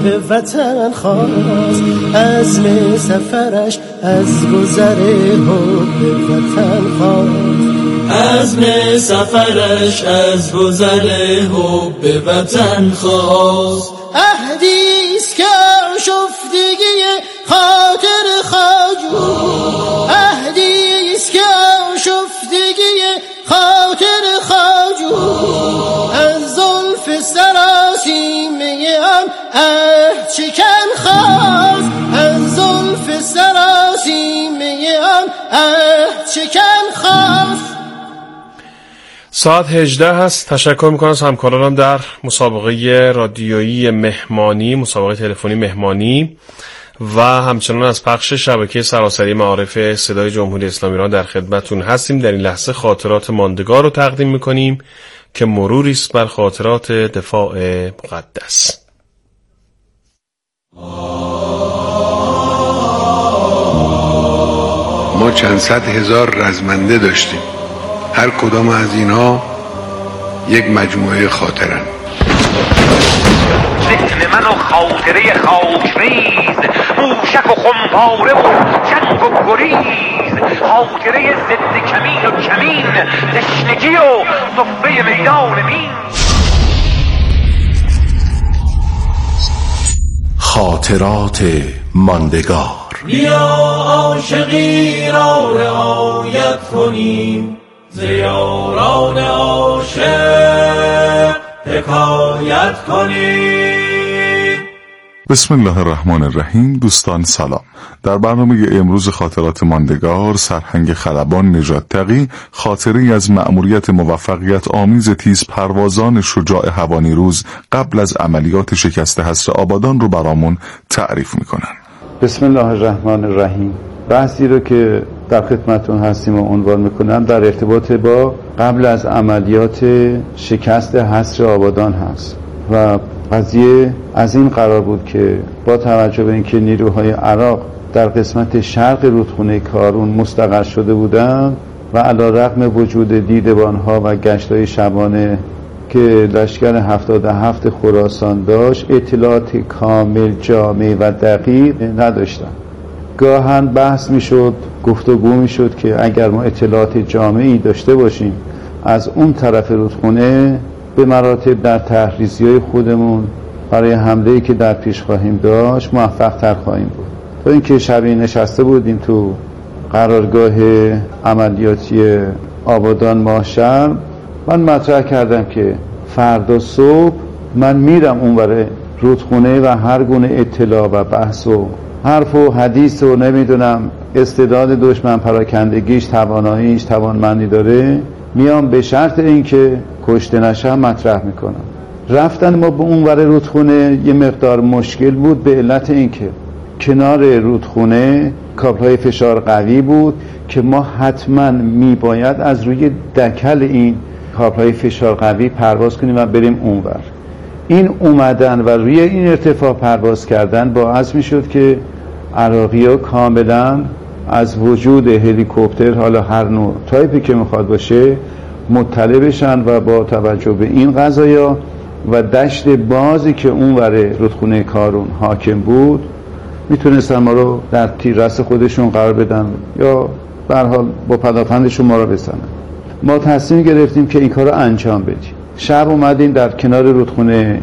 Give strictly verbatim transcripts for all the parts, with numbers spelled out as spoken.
حب وطن خواست، عزم سفرش از گذر حب وطن خواست، عزم سفرش از گذر حب وطن خواست. عهدیست که آشفتگی خاطر خواجو، عهدیست که آشفتگی خاطر خواجو، از زلف سراسیمه آن عهد شکن خواست، از زلف سراسیمه آن عهد شکن خواست. ساعت هجده هست. تشکر میکنم از همکارانم در مسابقه رادیویی مهمانی، مسابقه تلفنی مهمانی و همچنان از پخش شبکه سراسری معارف صدای جمهوری اسلامی ایران در خدمتتون هستیم. در این لحظه خاطرات ماندگار رو تقدیم میکنیم که مروری است بر خاطرات دفاع مقدس. ما چند صد هزار رزمنده داشتیم، هر کدام از اینها یک مجموعه خاطرن. ذهن من و خاطره خاکریز، موشک و خمپاره و جنگ و گریز، خاطره ضد کمین و کمین، تشنگی و صفه میدان مین. خاطرات ماندگار. بیا عاشقی را رعایت کنیم، ز یاران عاشق حکایت کنیم. بسم الله الرحمن الرحیم. دوستان سلام. در برنامه امروز خاطرات ماندگار، سرهنگ خلبان نجات تقی خاطری از مأموریت موفقیت آمیز تیز پروازان شجاع هوانیروز قبل از عملیات شکست حصر آبادان رو برامون تعریف میکنن. بسم الله الرحمن الرحیم. بحثی رو که در خدمتون هستیم و عنوان میکنم در ارتباط با قبل از عملیات شکست حصر آبادان هست و قضیه از این قرار بود که با توجه به اینکه نیروهای عراق در قسمت شرق رودخونه کارون مستقر شده بودند و علیرغم وجود دیدبانها و گشت‌های شبانه که لشکر هفتاد و هفت خراسان داشت، اطلاعات کامل، جامع و دقیق نداشتند. گاهن بحث میشد، گفتگو میشد که اگر ما اطلاعات جامعی داشته باشیم از اون طرف رودخونه، به مراتب در تحریزی‌های خودمون برای حمله‌ای که در پیش خواهیم داشت موفق تر خواهیم بود. تا اینکه شبی نشسته بودیم تو قرارگاه عملیاتی آبادان ماهشهر، من مطرح کردم که فردا صبح من میرم اونور رودخونه و هر گونه اطلاع و بحث و حرف و حدیث و نمیدونم استعداد دشمن پراکندگیش، تواناییش، توانمندی داره، میام به شرط اینکه کشته نشم مطرح میکنم. رفتن ما به اونور رودخونه یه مقدار مشکل بود به علت اینکه کنار رودخونه کابل‌های فشار قوی بود که ما حتما میباید از روی دکل این کابل‌های فشار قوی پرواز کنیم و بریم اونور. این اومدن و روی این ارتفاع پرواز کردن باعث میشد که عراقی‌ها کاملا از وجود هلیکوپتر، حالا هر نوع تایپی که میخواد باشه، مطلع بشن و با توجه به این قضایا و دشت بازی که اونور رودخونه کارون حاکم بود میتونستن ما رو در تیررس خودشون قرار بدن یا به هر حال با پدافندشون ما رو بزنن. ما تصمیم گرفتیم که این کار رو انجام بدیم. شب اومدیم در کنار رودخونه،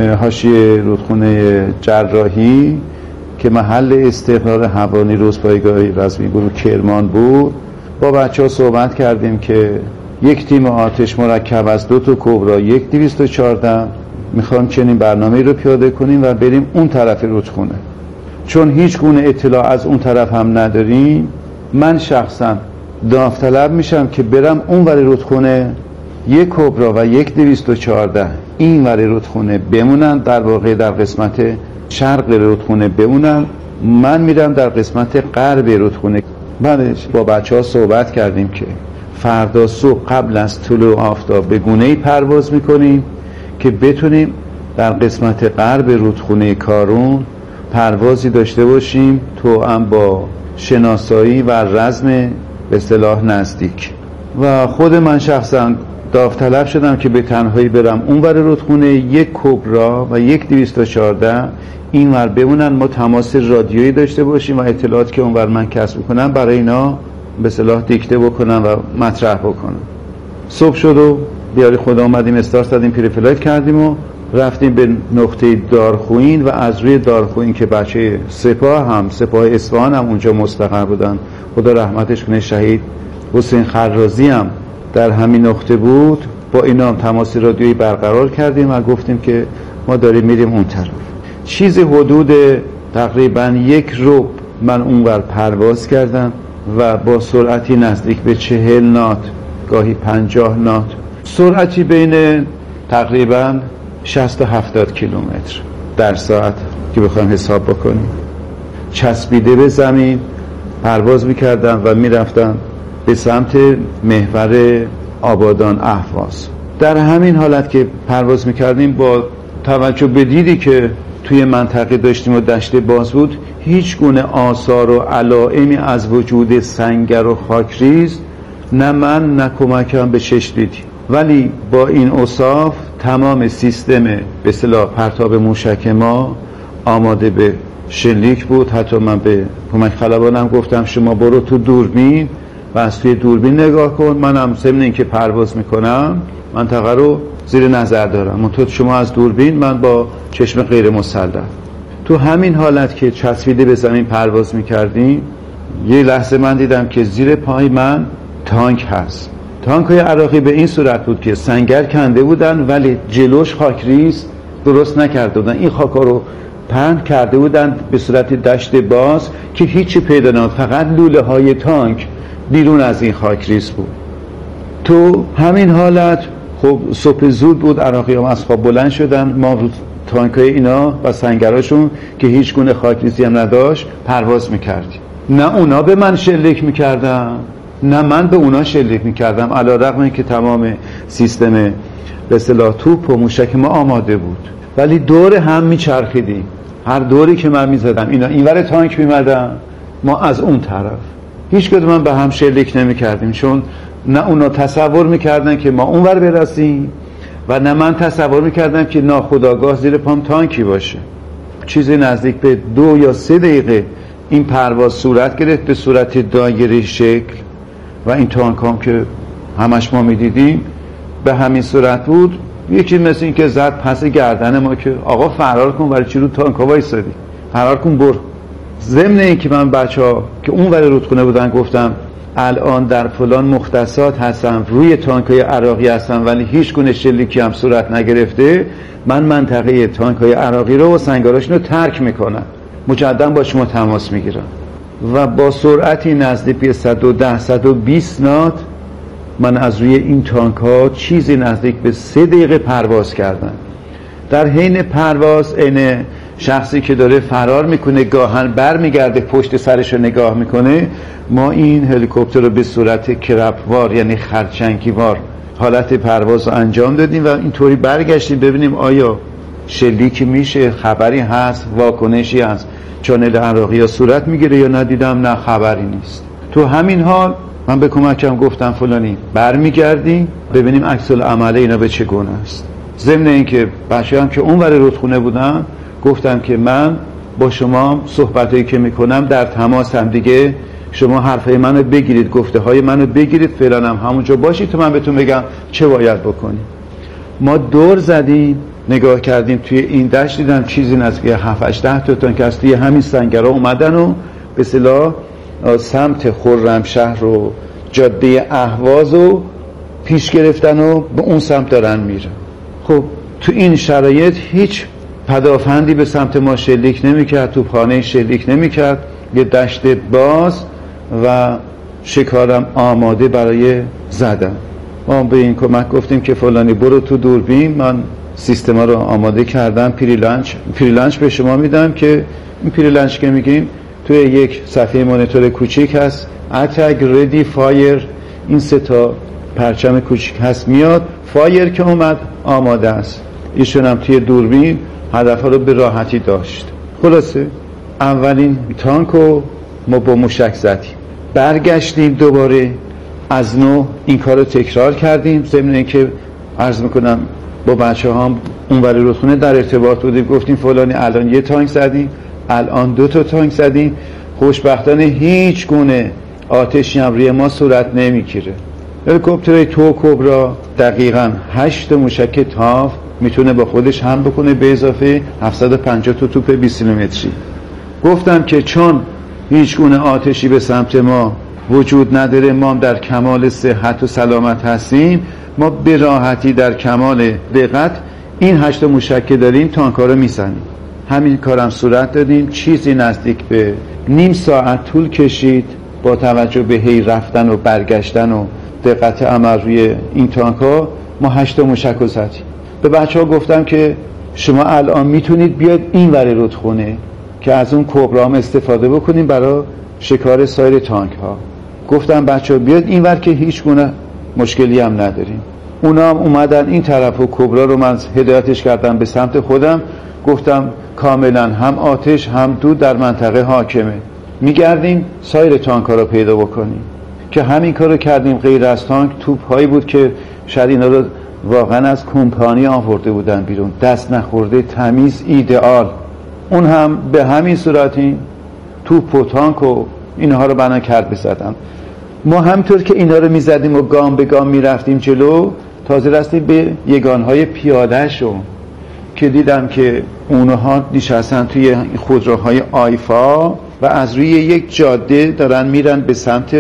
حاشیه رودخونه جراحی که محل استقرار هوانیروز پایگاه رزمی گروه کرمان بود، با بچه ها صحبت کردیم که یک تیم آتش مرکب از دو تا کبرا، یک دویست و چهارده، میخوام چنین برنامه‌ای رو پیاده کنیم و بریم اون طرف رودخونه. چون هیچ گونه اطلاع از اون طرف هم نداریم، من شخصا داوطلب میشم که برم اون ور رودخونه، یک کبرا و یک دویست و چهارده این ور رودخونه بمونن، در واقع در قسمت شرق رودخونه بمونن، من میرم در قسمت غرب رودخونه. بعدش با بچه ها صحبت کردیم که فردا صبح قبل از طلوع آفتاب به گونه‌ای پرواز میکنیم که بتونیم در قسمت غرب رودخونه کارون پروازی داشته باشیم توأم با شناسایی و رزم به اصطلاح نزدیک. و خود من شخصا داوطلب شدم که به تنهایی برم اونور رودخونه، یک کبرا و یک دویست و چهارده اینور بمونن، ما تماس رادیویی داشته باشیم و اطلاعاتی که اونور من کسب کنم برای اینا به اصطلاح دیکته بکنم و مطرح بکنم. صبح شد و بیاری خدا اومدیم استارت زدیم، پریفلایت کردیم و رفتیم به نقطه دارخوین و از روی دارخوین که بچه سپاه هم سپاه اصفهان هم اونجا مستقر بودن، خدا رحمتش کنه، شهید حسین خرازی هم در همین نقطه بود، با اینا هم تماس رادیویی برقرار کردیم و گفتیم که ما داریم میریم اون طرف. چیز حدود تقریبا یک ربع من اونور پرواز کردم و با سرعتی نزدیک به چهل نات گاهی پنجاه نات، سرعتی بین تقریبا شصت تا هفتاد کیلومتر در ساعت که بخوایم حساب بکنیم، چسبیده به زمین پرواز میکردم و میرفتم به سمت محور آبادان اهواز. در همین حالت که پرواز میکردیم با توجه به دیدی که توی منطقه داشتیم و دشت باز بود، هیچ گونه آثار و علائمی از وجود سنگر و خاکریز نه من نه کمکم به چشم دیدیم. ولی با این اوصاف تمام سیستم به اصطلاح پرتاب موشک ما آماده به شلیک بود. حتی من به کمک خلبانم گفتم شما برو تو دوربین و از توی دوربین نگاه کن، منم ضمن اینکه پرواز میکنم منطقه رو زیر نظر دارم، منتها شما از دوربین، من با چشم غیر مسلح. تو همین حالت که چسبیده به زمین پرواز میکردیم، یه لحظه من دیدم که زیر پای من تانک هست. تانک‌های عراقی به این صورت بود که سنگر کنده بودن ولی جلوش خاکریز درست نکرده بودن، این خاکا رو پهن کرده بودن به صورت دشت باز که هیچی پیدا نمی‌شد، فقط لوله های تانک بیرون از این خاکریز بود. تو همین حالت خب صبح زود بود، عراقی هم از خواب بلند شدن، ما رو تانک‌های اینا و سنگراشون که هیچ گونه خاکریزی هم نداشت پرواز میکردیم. نه اونا به من شلیک میکردن نه من به اونا شلیک میکردم، علیرغم اینکه تمام سیستم به اصطلاح توپ و موشک ما آماده بود، ولی دور هم میچرخیدیم. هر دوری که من میزدم اینا اینور تانک میمدن، ما از اون طرف. هیچ کدوم من به هم شلیک نمیکردیم، چون نه اونا تصور میکردن که ما اونور برسیم و نه من تصور میکردم که ناخودآگاه زیر پام تانکی باشه. چیزی نزدیک به دو یا سه دقیقه این پرواز صورت گرفت به صورت دایره شکل و این تانک هم که همش ما میدیدیم به همین صورت بود. یکی مثل این که زد پس گردن ما که آقا فرار کن، برای چی رو تانک ها وایسادی، فرار کن بر. ضمن این که من بچه ها که اون ور رودخونه بودن گفتم الان در فلان مختصات هستم، روی تانک های عراقی هستم ولی هیچ گونه شلیکی هم صورت نگرفته، من منطقه تانک های عراقی رو و سنگاراشون رو ترک میکنم، مجددا با شما تماس میگیرم و با سرعتی نزدیک به صد و ده صد و بیست نات من از روی این تانک ها چیزی نزدیک به سه دقیقه پرواز کردم. در حین پرواز این شخصی که داره فرار میکنه گاهن بر میگرده پشت سرش رو نگاه میکنه، ما این هلیکوپتر رو به صورت کرپوار یعنی خرچنگی وار حالت پرواز رو انجام دادیم و اینطوری برگشتیم ببینیم آیا شلیکی میشه، خبری هست، واکنشی هست، چانل عراقی ها صورت میگیره یا ندیدم نه خبری نیست. تو همین حال من به کمکم گفتم فلانی برمیگردیم ببینیم عکس العمل اینا به چگونه است. ضمن اینکه بچه‌ام که اون ور رودخونه بودن گفتم که من با شما صحبتایی که میکنم در تماسم، دیگه شما حرفای منو بگیرید، گفته های منو بگیرید، فعلا هم همونجا باشید تا من بهتون بگم چه باید بکنیم. ما دور زدیم نگاه کردیم توی این دشت، دیدم چیزی نزدیک هفت هشت تا تانک که از توی همین سنگرها اومدن و به اصطلاح سمت خرمشهر و جاده اهواز رو پیش گرفتن و به اون سمت دارن میرن. خب تو این شرایط هیچ پدافندی به سمت ما شلیک نمیکرد، توپخانه شلیک نمیکرد، یه دشت باز و شکارم آماده برای زدن. ما به این کمک گفتیم که فلانی برو تو دوربین، من سیستما رو آماده کردم، پریلانچ پریلانچ به شما میدم که این پریلانچ که میگیم توی یک صفحه مانیتور کوچیک هست، اتک ردی فایر، این سه تا پرچم کوچیک هست میاد، فایر که اومد آماده است. ایشون هم توی دوربین هدفها رو به راحتی داشت. خلاصه اولین تانک رو ما با موشک زدیم، برگشتیم دوباره از نو این کار رو تکرار کردیم. ضمن اینکه عرض میکنم با بچه هم اونور رودخونه در ارتباط بودیم، گفتیم فلانی الان یه تانک زدیم، الان دو تا تانک زدیم. خوشبختانه هیچ گونه آتشی هم روی ما صورت نمیگیره. هلیکوپتر تو کبرا دقیقاً هشت موشک تاف میتونه با خودش هم بکنه به اضافه هفتصد و پنجاه تا توپ بیست کیلومتری. گفتم که چون هیچ گونه آتشی به سمت ما وجود نداره، ما در کمال صحت و سلامت هستیم، ما به راحتی در کمال دقت این هشت موشک که داریم تانک‌ها رو میزنیم. همین کارم صورت دادیم. چیزی نزدیک به نیم ساعت طول کشید با توجه به هی رفتن و برگشتن و دقت عمل روی این تانک‌ها ما هشت موشک رو زدیم. به بچه‌ها گفتم که شما الان میتونید بیاد این ور رودخونه که از اون کبرام استفاده بکنیم برای شکار سایر تانک‌ها. گفتم بچه‌ها بیاد این ور که هیچ گونه مشکلی هم نداریم. اونا هم اومدن این طرف و کبرا رو من هدایتش کردم به سمت خودم. گفتم کاملا هم آتش هم دود در منطقه حاکمه، میگردیم سایر تانک‌ها رو پیدا بکنیم که همین کار رو کردیم. غیر از تانک توپ هایی بود که شاید اینا رو واقعا از کمپانی آورده بودن بیرون، دست نخورده، تمیز، ایدئال. اون هم به همین صورت این توپ و تانک و اینها رو بنا کرد بزدن. ما همطور که اینا رو میزدیم و گام به گام میرفتیم جلو، تازه رسیدیم به یگانهای پیاده شو که دیدم که اونها نشستن توی خودروهای آیفا و از روی یک جاده دارن میرن به سمت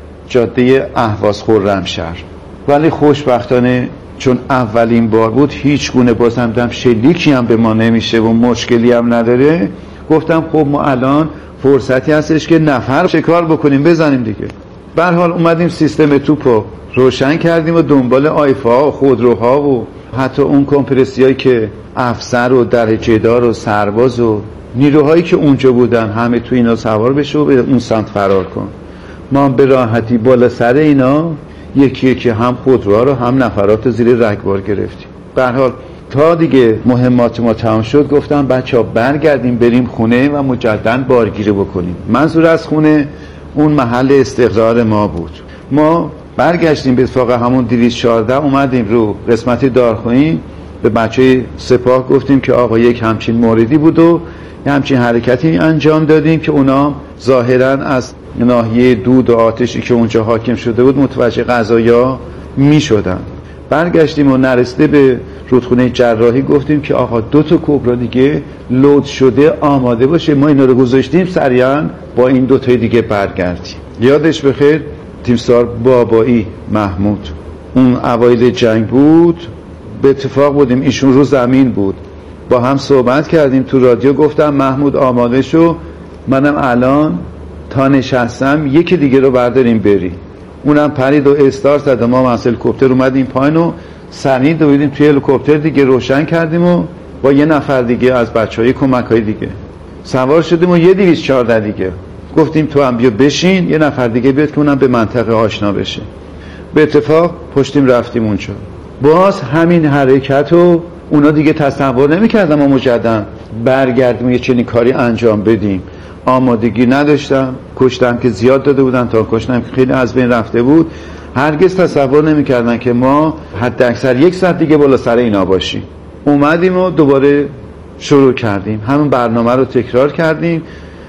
جاده اهواز خرمشهر. ولی خوشبختانه چون اولین بار بود هیچ گونه بازم دم شلیکی هم به ما نمیشه و مشکلی هم نداره. گفتم خب ما الان فرصتی هستش که نفر شکار بکنیم، بزنیم دیگه. به هر حال اومدیم سیستم توپو روشن کردیم و دنبال آیفا و خودروها و حتی اون کمپرسیایی که افسر و درجه‌دار و سرباز و نیروهایی که اونجا بودن همه تو اینا سوار بشه و به اون سمت فرار کن. ما به راحتی بالا سر اینا یکی یکی هم خودروها رو هم نفرات زیر رگبار گرفتیم. به هر حال تا دیگه مهمات ما تمام شد گفتم بچه‌ها برگردیم بریم خونه و مجدداً بارگیری بکنیم. منظور از خونه اون محل استقرار ما بود. ما برگشتیم به اتفاق همون دویست و چهارده اومدیم رو قسمت دارخونی، به بچه سپاه گفتیم که آقا یک همچین موردی بود و یه همچین حرکتی انجام دادیم که اونا ظاهراً از ناحیه دود و آتشی که اونجا حاکم شده بود متوجه قضایا می شدن. برگشتیم و نرسیده به رودخونه جراحی گفتیم که آقا دو تا کبرا دیگه لود شده آماده باشه، ما اینا رو گذاشتیم سریعا با این دو تای دیگه برگردیم. یادش بخیر تیمسار بابایی محمود اون اوایل جنگ بود، به اتفاق بودیم ایشون رو زمین بود، با هم صحبت کردیم تو رادیو. گفتم محمود آماده شو، منم الان تا نشستم یکی دیگه رو برداریم بری. اونم پرید و استارت زد. ما از هلیکوپتر اومدیم پایین و سریع دویدیم توی هلیکوپتر دیگه روشن کردیم و با یه نفر دیگه از بچهای کمک‌های دیگه سوار شدیم و یه دویست و چهارده دیگه گفتیم تو هم بیا بشین، یه نفر دیگه بیاد که اونم به منطقه آشنا بشه. به اتفاق پشتیم رفتیم اونجا. باز همین حرکت رو اونا دیگه تصور نمی‌کردن ما مجددا برگردیم و یه چنین کاری انجام بدیم. آمادگی نداشتم، کشتم که زیاد داده بودن تا کشتم که خیلی از بین رفته بود. هرگز تصور نمی‌کردن که ما حد اکثر یک ساعت دیگه بالا سر اینا باشیم. اومدیم و دوباره شروع کردیم، همون برنامه رو تکرار کردیم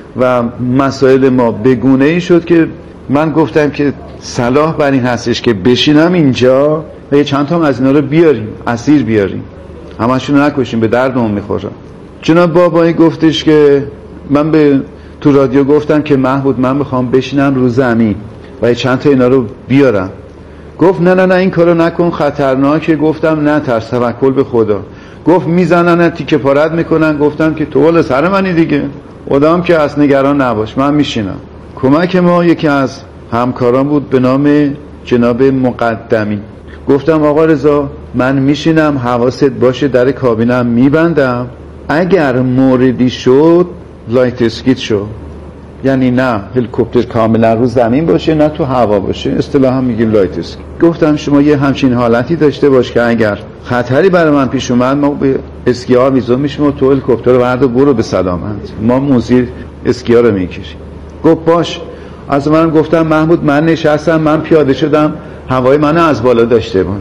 و مسائل ما بگونه‌ای شد که من گفتم که صلاح بر این هستش که بشینم اینجا و یه چند تا از اینا رو بیاریم، اسیر بیاریم، همشون رو نکشیم، به دردمون میخوره. جناب بابایی گفتش که من به تو رادیو گفتم که محمود من میخوام بشینم رو زمین و یه چند تا اینا رو بیارم. گفت نه نه نه این کارو نکن، خطرناکه. گفتم نه ترس، توکل به خدا. گفت میزنن تیکه پارت میکنن. گفتم که تو بالا سر منی دیگه، خدام که از نگران نباش، من میشینم. کمک ما یکی از همکاران بود به نام جناب مقدمی. گفتم آقا رضا من میشینم، حواست باشه در کابینم میبندم، اگر موردی شد لایت اسکیت شو، یعنی نه هلیکوپتر کاملا رو زمین باشه نه تو هوا باشه، اصطلاحا میگیم لایت اسکیت. گفتم شما یه همچین حالتی داشته باش که اگر خطری برای من پیش اومد ما به اسکی‌ها میزون میشیم و تو هلیکوپتر رو برد و برو به سلامت، ما موزی اسکی‌ها رو میکشیم. گفت باش. از منم گفتم محمود من نشستم، من پیاده شدم، هوای منو از بالا داشته باش.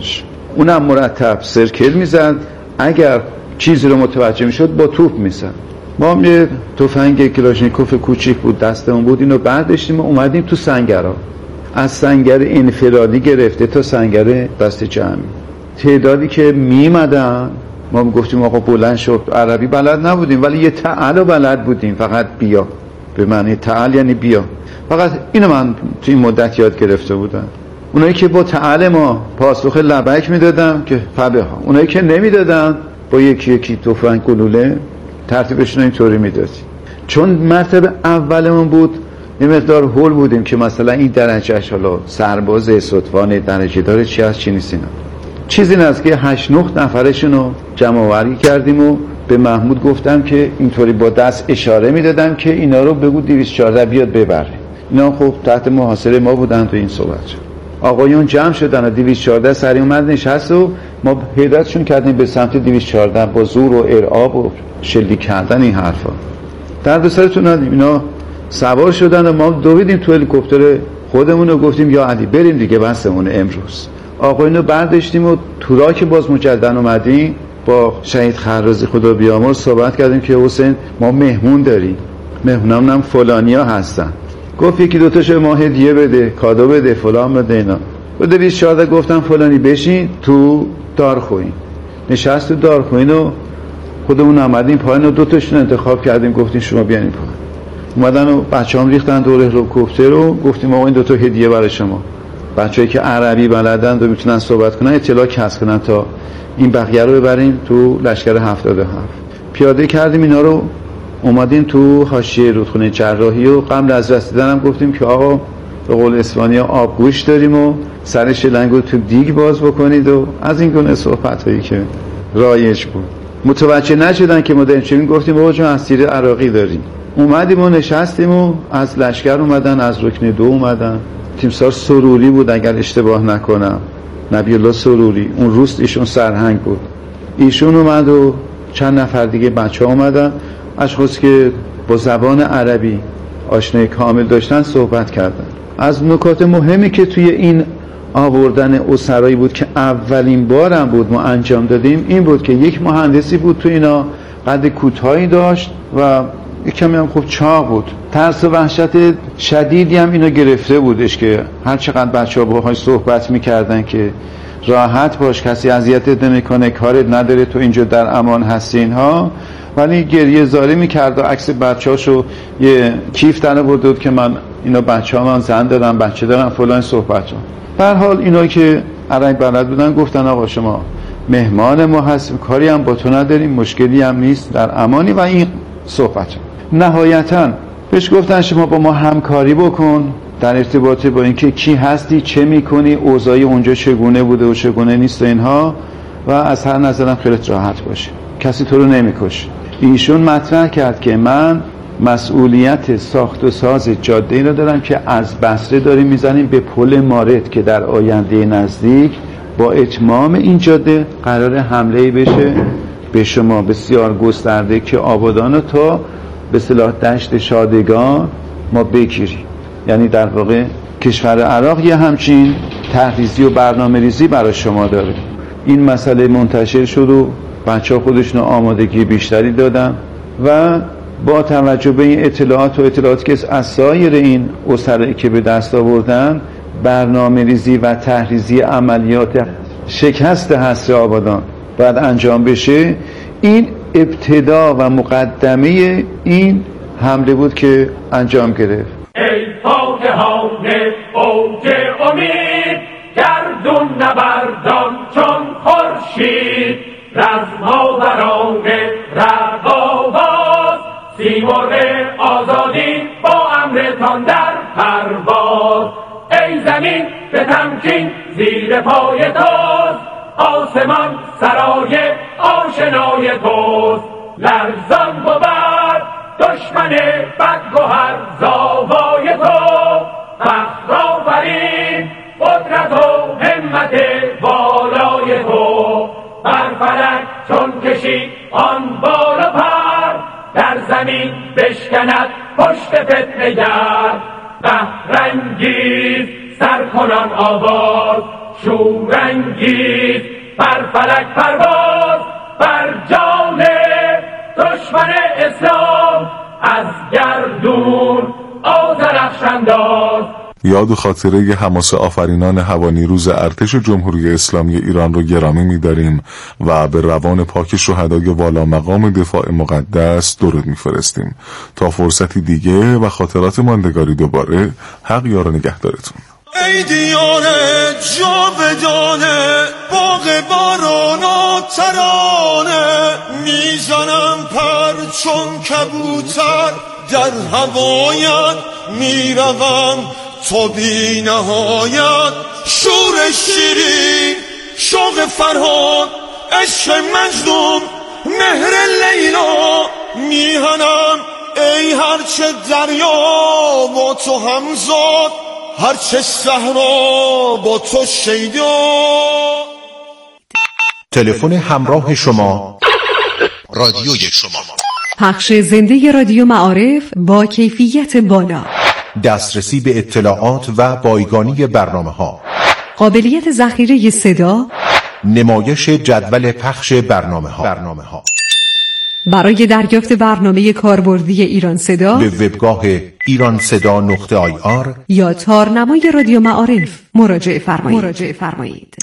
اونم مرتب سرکل میزد، اگر چیزی رو متوجه میشد با توپ میزد. ما هم یه تفنگ کلاشینکوف کوچیک بود دستمون بود، اینو برداشتیم و اومدیم تو سنگرها، از سنگر انفرادی گرفته تا سنگر دست جمعی. تعدادی که میمدن ما گفتیم آقا بلند شد. عربی بلد نبودیم ولی یه تعال بلد بودیم، فقط بیا، به معنی تعال یعنی بیا. فقط اینو من تو این مدت یاد گرفته بودم. اونایی که با تعال ما پاسخ لبک میدادم که فبه ها، اونایی که نمیدادن با یکی یکی تفنگ گلوله ترتیبشون اینطوری میدادیم. چون مرتبه اولمون بود یه مقدار هول بودیم که مثلا این درجهش حالا سرباز صدفان درجه داره چی از چی نیست. اینا چیزی نزدیک هشت نه نفرشون رو جمع آوری کردیم و به محمود گفتم که اینطوری با دست اشاره میدادم که اینا رو بگو دویست و چهارده بیاد ببره. اینا خب تحت محاصره ما بودن تو این صحبت شد. آقایون جمع شدن و دویست و چهارده سری اومد نشست و ما هدایتشون کردیم به سمت دویست و چهارده با زور و ارعاب و شلیک کردن این حرفا. در دو سرتون ندیم اینا سوار شدن و ما دویدیم تو هلیکوپتر خودمون و گفتیم یا علی بریم دیگه بسمون امروز. آقایون رو برداشتیم و تو راه که باز مجدد اومدیم با شهید خرازی خدا بیامرز صحبت کردیم که حسین ما مهمون داریم، مهمونام هم فلانیا هستن. گفت یکی دوتاشو ما هدیه بده، کادو بده، فلان بده. اینا و دویست و چهارده گفتم فلانی بشین تو دارخوین. نشست تو دارخوین و خودمون آمدیم پایین و دوتاشون انتخاب کردیم گفتیم شما بیاین پایین. اومدن و بچه‌ام ریختن دور هلیکوپتر رو گفتیم آقا این دوتا هدیه برای شما. بچه‌ای که عربی بلدن و میتونن صحبت کنن اطلاع کسب کنن تا این بقیه رو ببریم تو لشکر هفتاد و هفت. پیاده کردیم اینا رو، اومدیم تو حاشیه رودخونه جراحی و قبل از رسیدن هم گفتیم که آقا به قول اسپانیا آبگوش داریم و سر شلنگ رو تو دیگ باز بکنید و از این گونه صحبت‌هایی که رایج بود. متوجه نشدن که ما داریم چه گفتیم آقا جون اسیر عراقی داریم. اومدیم و نشستیم و از لشکر اومدن، از رکن دو اومدن. تیمسار سروری بود اگر اشتباه نکنم، نبی الله سروری، اون روز ایشون سرهنگ بود. ایشون اومد و چند نفر دیگه بچه ها اومدن، اشخاصی که با زبان عربی آشنایی کامل داشتن صحبت کردن. از نکات مهمی که توی این آوردن اسرایی بود که اولین بارم بود ما انجام دادیم این بود که یک مهندسی بود تو اینا، قد کوتاهی داشت و یک کمی هم خوب چاق بود. ترس و وحشت شدیدی هم اینو گرفته بودش که هر چقدر بچه‌ها باهاش صحبت می‌کردن که راحت باش، کسی اذیتت نمی‌کنه، کارت نداره، تو اینجا در امان هستی اینها، ولی گریه زاری می‌کرد و عکس بچه‌هاشو یه کیف در آورده بود که من اینا بچه‌ها، من زن دارم، بچه دارم، فلان صحبت‌ها. به هر حال اینا که عربی بلد بودن گفتن آقا شما مهمان ما هستیم، کاری هم با تو نداریم، مشکلی هم نیست، در امانی و این صحبت. نهایتاً بهش گفتن شما با ما همکاری بکن در ارتباط با اینکه کی هستی، چه میکنی، اوضاع اونجا چگونه بوده و چگونه نیست اینها، و از هر نظرم خیلیت راحت باشه، کسی تو رو نمیکشه. ایشون مطرح کرد که من مسئولیت ساخت و ساز جاده ای رو دارم که از بصره داریم میزنیم به پل مارد که در آینده نزدیک با اتمام این جاده قرار حمله بشه به شما بسیار گسترده که آبادان تا به اصطلاح دشت شادگان ما بگیریم. یعنی در واقع کشور عراق یه همچین تحریزی و برنامه ریزی برای شما داره. این مسئله منتشر شد و بچه ها خودشون آمادگی بیشتری دادن و با توجه به این اطلاعات و اطلاعاتی که از سایر این اسرایی که به دست آوردن، برنامه ریزی و تحریزی عملیات شکست حصر آبادان باید انجام بشه. این ابتدا و مقدمه این حمله بود که انجام گرفت. ای فاتحان اوج امید، گردون نبردان چون خورشید، رزماوران رقاباز، سیمرغ آزادی با امرتان در پرواز. ای زمین به تمکین زیر پای توست، آسمان سرای آشنای توست. لرزان بود دشمن بدگهر زاوای تو، فخر آفرین قدرت و همت بالای تو. بر فلک چون کشی آن بال و پر، در زمین بشکند پشت فتنه گر. بهرنگیز سرکنان آواز، شورانگیز بر فلک پرواز بر جان دشمن اسلام از گردون آذرخش انداز. یاد و خاطره حماس آفرینان هوانیروز ارتش جمهوری اسلامی ایران رو گرامی می‌داریم و به روان پاک شهدای والا مقام دفاع مقدس درود می‌فرستیم. تا فرصتی دیگه و خاطرات ماندگاری دوباره، حق یار و نگهدارتون. ای دیانه جاودانه باغ باران و ترانه، میزنم پر چون کبوتر در هوایت، میروم تا بی نهایت. شور شیرین شوق فرهاد عشق مجنون مهر لیلا، میهنم ای هرچه دریا با تو همزاد، هرچه صحرا با تو شیدا. تلفن همراه شما رادیوی شما. پخش زنده رادیو معارف با کیفیت بالا، دسترسی به اطلاعات و بایگانی برنامه ها، قابلیت ذخیره صدا، نمایش جدول پخش برنامه ها. برنامه ها برای دریافت برنامه کاربردی ایران صدا به وبگاه ایران صدا نقطه آی آر یا تارنمای رادیو معارف مراجعه فرمایید. مراجعه فرمایید.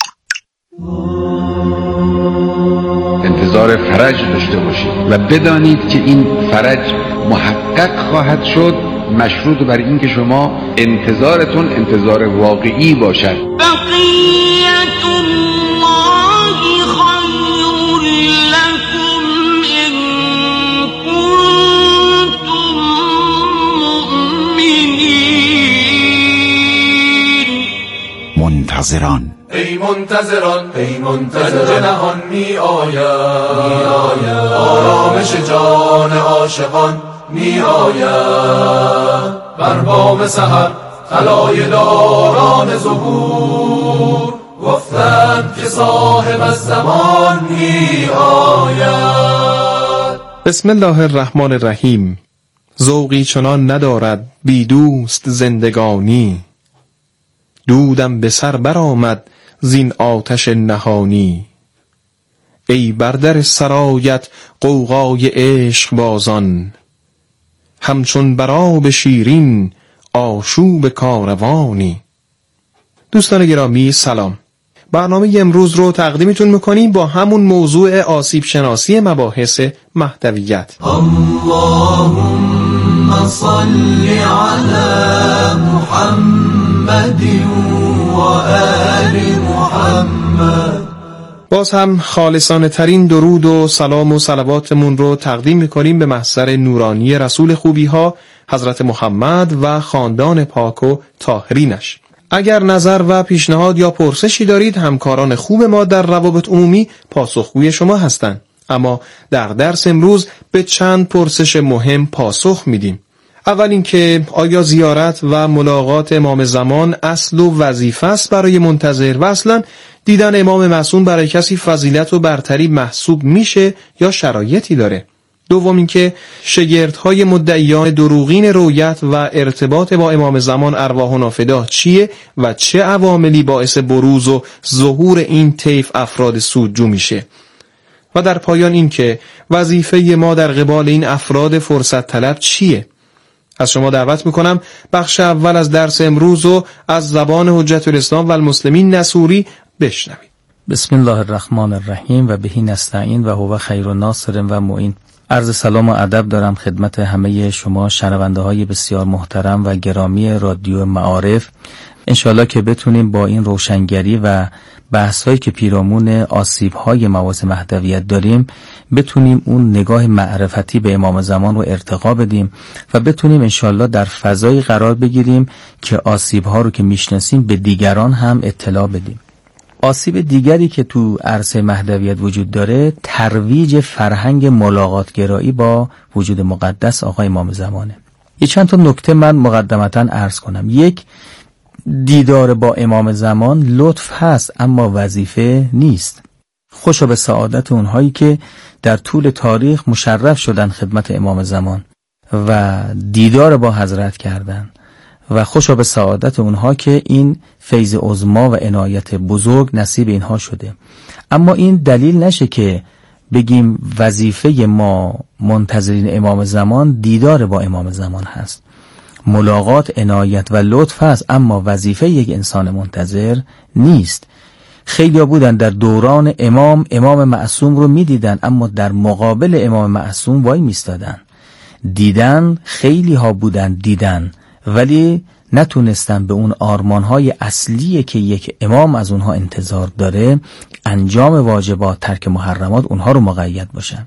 انتظار فرج داشته باشید و بدانید که این فرج محقق خواهد شد، مشروط بر این که شما انتظارتون انتظار واقعی باشد. بقیت الله خیر لکم ان کنتم مؤمنین. منتظران ای منتظران ای منتظران جهان می آید، آرامش جان عاشقان می آید. بر بام سحر طلایه داران ظهور گفتند که صاحب الزمان می آید. بسم الله الرحمن الرحیم. ذوقی چنان ندارد بی دوست زندگانی، دودم به سر برآمد زین آتش نهانی. ای بر در سرایت غوغای عشق بازان، همچون بر آب شیرین آشوب کاروانی. دوستان گرامی سلام. برنامه امروز رو تقدیمتون میکنیم با همون موضوع آسیب شناسی مباحث مهدویت. اللهم صل علی محمد و آل محمد. باز هم خالصانه ترین درود و سلام و صلواتمون رو تقدیم میکنیم به محضر نورانی رسول خوبی ها حضرت محمد و خاندان پاک و طاهرینش. اگر نظر و پیشنهاد یا پرسشی دارید، همکاران خوب ما در روابط عمومی پاسخگوی شما هستند. اما در درس امروز به چند پرسش مهم پاسخ میدیم. اول اینکه آیا زیارت و ملاقات امام زمان اصل و وظیفه است برای منتظر و اصلا دیدن امام معصوم برای کسی فضیلت و برتری محسوب میشه یا شرایطی داره؟ دوم اینکه شگردهای مدعیان دروغین رویت و ارتباط با امام زمان ارواحنا فداه چیه و چه عواملی باعث بروز و ظهور این طیف افراد سودجو میشه؟ و در پایان اینکه وظیفه ما در قبال این افراد فرصت طلب چیه؟ از شما دعوت میکنم بخش اول از درس امروز رو از زبان حجت الاسلام و المسلمین نصوری بشنوید. بسم الله الرحمن الرحیم و بهی نستعین و هو خیر الناصر و معین. عرض سلام و ادب دارم خدمت همه شما شنونده های بسیار محترم و گرامی رادیو معارف. انشالله که بتونیم با این روشنگری و بحث هایی که پیرامون آسیب های مواضع مهدویت داریم بتونیم اون نگاه معرفتی به امام زمان رو ارتقا بدیم و بتونیم انشالله در فضایی قرار بگیریم که آسیب ها رو که میشناسیم به دیگران هم اطلاع بدیم. آسیب دیگری که تو عرصه مهدویت وجود داره ترویج فرهنگ ملاقات گرایی با وجود مقدس آقای امام زمانه. یه چند تا نکته من مقدمتاً عرض کنم. یک، دیدار با امام زمان لطف هست اما وظیفه نیست. خوشا به سعادت اونهایی که در طول تاریخ مشرف شدن خدمت امام زمان و دیدار با حضرت کردن و خوشا به سعادت اونها که این فیض عظما و عنایت بزرگ نصیب اینها شده. اما این دلیل نشه که بگیم وظیفه ما منتظرین امام زمان دیدار با امام زمان هست. ملاقات عنایت و لطف هست، اما وظیفه یک انسان منتظر نیست. خیلی ها بودن در دوران امام امام معصوم رو می دیدن، اما در مقابل امام معصوم وای میستادن. دیدن خیلی ها بودن دیدن، ولی نتونستن به اون آرمانهای اصلی که یک امام از اونها انتظار داره، انجام واجبات، ترک محرمات، اونها رو مقید باشن.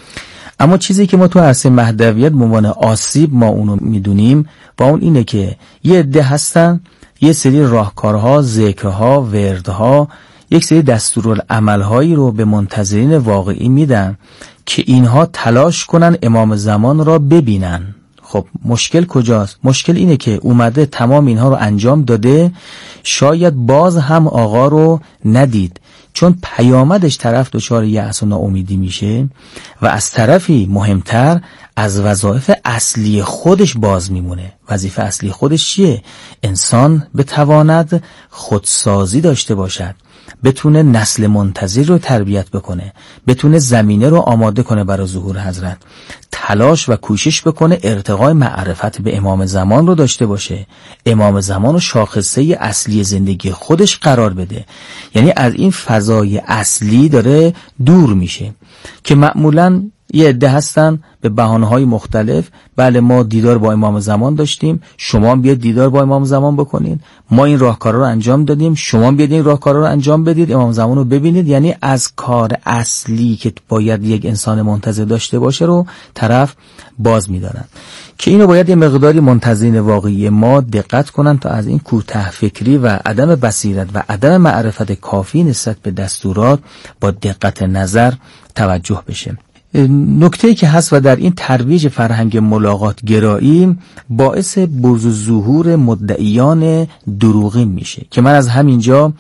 اما چیزی که ما تو عرصه مهدویت به عنوان آسیب ما اونو میدونیم با اون اینه که یه عده هستن یه سری راهکارها، ذکرها، وردها، یک سری دستورالعملهایی رو به منتظرین واقعی میدن که اینها تلاش کنن امام زمان را ببینن. خب مشکل کجاست؟ مشکل اینه که اومده تمام اینها رو انجام داده، شاید باز هم آقا رو ندید، چون پیامدش طرف دچار یأس و ناامیدی میشه و از طرفی مهمتر از وظایف اصلی خودش باز میمونه. وظیفه اصلی خودش چیه؟ انسان بتواند خودسازی داشته باشد، بتونه نسل منتظر رو تربیت بکنه، بتونه زمینه رو آماده کنه برای ظهور حضرت، تلاش و کوشش بکنه ارتقای معرفت به امام زمان رو داشته باشه، امام زمان رو شاخصه اصلی زندگی خودش قرار بده. یعنی از این فضای اصلی داره دور میشه که معمولاً یه عده هستن به بهانه‌های مختلف، بله ما دیدار با امام زمان داشتیم، شما هم بیاید دیدار با امام زمان بکنید، ما این راهکارا رو انجام دادیم، شما هم بیاید این راهکارا رو انجام بدید، امام زمان رو ببینید. یعنی از کار اصلی که باید یک انسان منتظر داشته باشه رو طرف باز می‌دارن، که اینو باید یه مقداری منتظرین واقعی ما دقت کنن تا از این کوته فکری و عدم بصیرت و عدم معرفت کافی نسبت به دستورات با دقت نظر توجه بشه. نکته‌ای که هست و در این ترویج فرهنگ ملاقات گرایی باعث بروز و ظهور مدعیان دروغین میشه که من از همینجا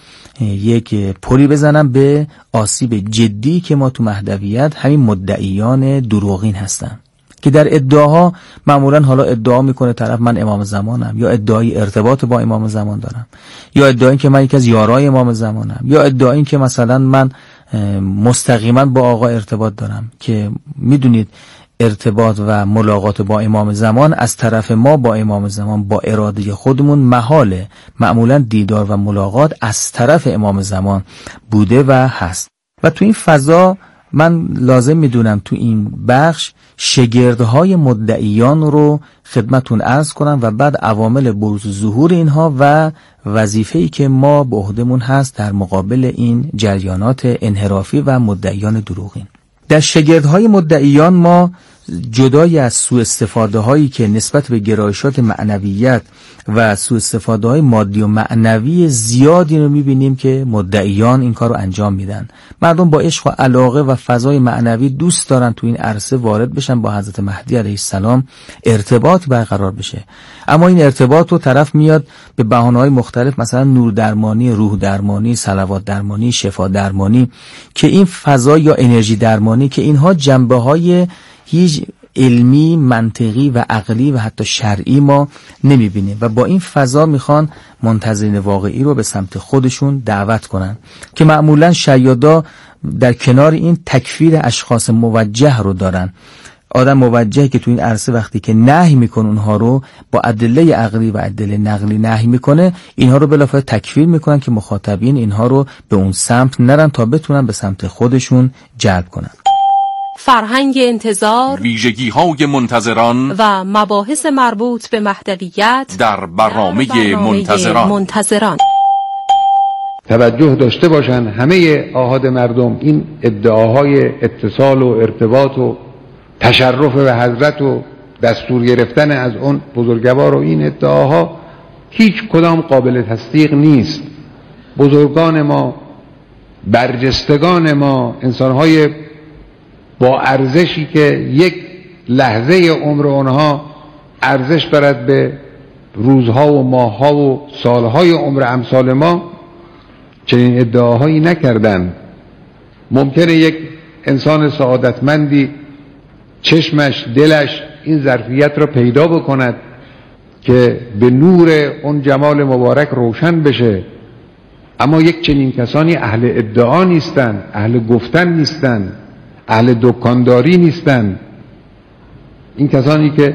یک پلی بزنم به آسیب جدی که ما تو مهدویت همین مدعیان دروغین هستن که در ادعاها معمولا حالا ادعا میکنه طرف من امام زمانم، یا ادعای ارتباط با امام زمان دارم، یا ادعای که من یکی از یارای امام زمانم، یا ادعای که مثلا من مستقیما با آقا ارتباط دارم، که میدونید ارتباط و ملاقات با امام زمان از طرف ما با امام زمان با اراده خودمون محاله. معمولا دیدار و ملاقات از طرف امام زمان بوده و هست. و تو این فضا من لازم میدونم تو این بخش شگردهای مدعیان رو خدمتون عرض کنم و بعد عوامل بروز ظهور اینها و وظیفه‌ای که ما به عهدمون هست در مقابل این جریانات انحرافی و مدعیان دروغین. در شگردهای مدعیان ما جدای از سوء استفاده هایی که نسبت به گرایشات معنویت و سوء استفاده های مادی و معنوی زیادی رو میبینیم که مدعیان این کار رو انجام میدن. مردم با عشق و علاقه و فضای معنوی دوست دارن تو این عرصه وارد بشن، با حضرت مهدی علیه السلام ارتباط برقرار بشه، اما این ارتباط رو طرف میاد به بهانه‌های مختلف، مثلا نور درمانی، روح درمانی، صلوات درمانی، شفا درمانی، که این فضا یا انرژی درمانی که اینها جنبه‌های هیچ علمی، منطقی و عقلی و حتی شرعی ما نمیبینیم و با این فضا میخوان منتظرین واقعی رو به سمت خودشون دعوت کنن که معمولا شیادا در کنار این تکفیر اشخاص موجه رو دارن. آدم موجهی که تو این عرصه وقتی که نهی میکنه اونها رو با ادله عقلی و ادله نقلی نهی میکنه، اینها رو بلافاصله تکفیر میکنن که مخاطبین اینها رو به اون سمت نرن تا بتونن به سمت خودشون جلب کنن. فرهنگ انتظار، ویژگی‌های منتظران و مباحث مربوط به مهدویت در برنامه, در برنامه منتظران. منتظران توجه داشته باشن همه آحاد مردم این ادعاهای اتصال و ارتباط و تشرف به حضرت و دستور گرفتن از اون بزرگوار و این ادعاها هیچ کدام قابل تصدیق نیست. بزرگان ما، برجستگان ما، انسانهای با ارزشی که یک لحظه عمر اونها ارزش برد به روزها و ماهها و سالهای عمر امثال ما، چنین ادعاهایی نکردند. ممکنه یک انسان سعادتمندی چشمش، دلش این ظرفیت را پیدا بکند که به نور اون جمال مبارک روشن بشه، اما یک چنین کسانی اهل ادعا نیستن، اهل گفتن نیستن، اهل دکانداری نیستن. این کسانی که